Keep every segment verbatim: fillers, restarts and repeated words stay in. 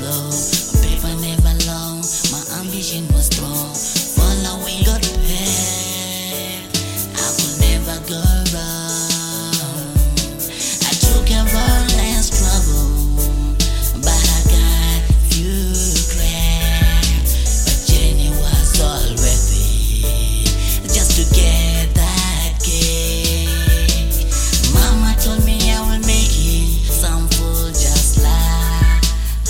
slow. Paper never long, my ambition was strong. Following God path, I could never go wrong. I took a road less trouble, but I got few cracks. But journey was all worth it, just to get that cake. Mama told me I will make it, some fool just laugh.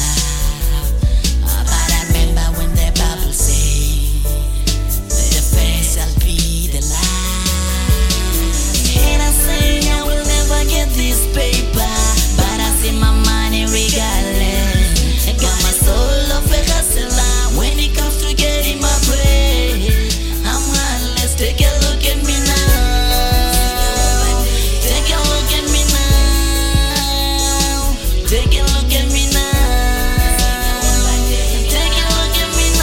But I remember when the Bible say, the first shall be the last. And I say I will never get this paper, but I see my money regardless. I got my soul of a hustler. When it comes to getting my bread, I'm heartless. Take a look at me now. Take a look at me now. Take a look at me now. Take a look at me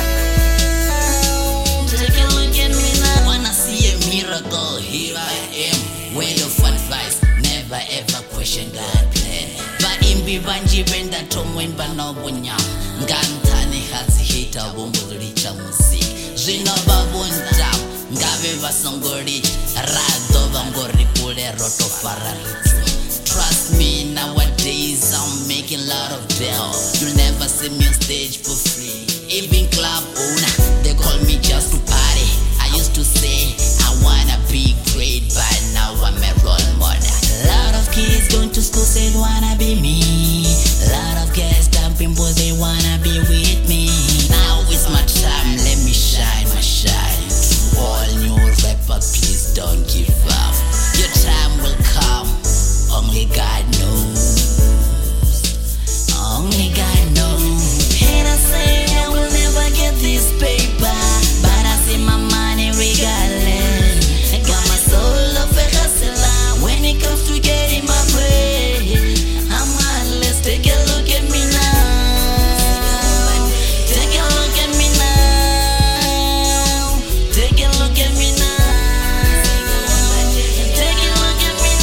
now. Take a look at me now. When I see a miracle, here I am. Word of advice, never ever question God plan. But in Bibanji benda tomwen banobunya. Ngantani hazi hita wumbu richa musik. Zino babunda, ngave vasongori. Rado vangori pule roto fararitsu. Trust me, nowadays I'm making a lot of deal. You'll never see me on stage for free. Even club owner, they call me just to party. I used to say I wanna be great, but now I'm a role model. A lot of kids going to school say they wanna be me. A lot of girls dumping boys, they wanna be with me. Now it's my time, let me shine my shine. To all new rapper, please don't give up. Your time will come, only God knows. Only God knows. And I say I will never get this paper, but I see my money regardless. I got my soul of a hustler. When it comes to getting my bread, I'm heartless. Take a look at me now. Take a look at me now. Take a look at me now. Take a look at me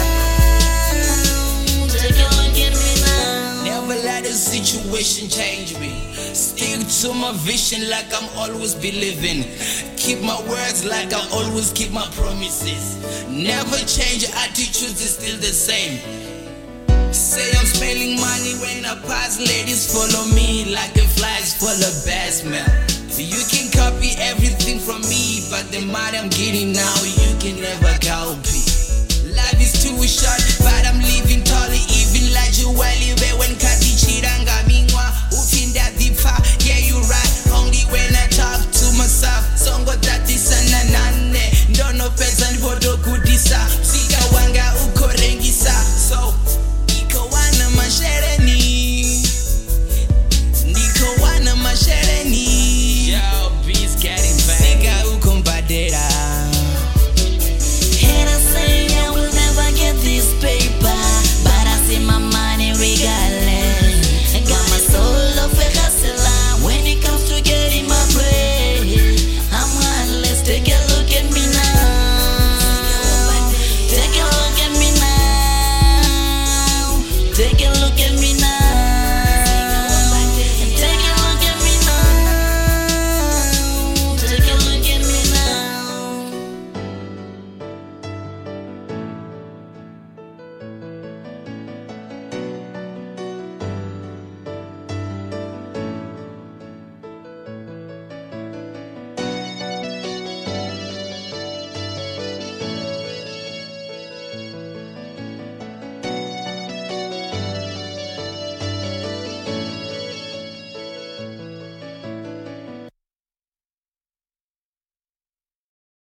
now. Take a look at me now. Never let the situation change me. Stick to my vision like I'm always believing. Keep my words like I always keep my promises. Never change, attitudes is still the same. Say I'm spending money when I pass, ladies follow me like the flies follow best man. You can copy everything from me, but the money I'm getting now,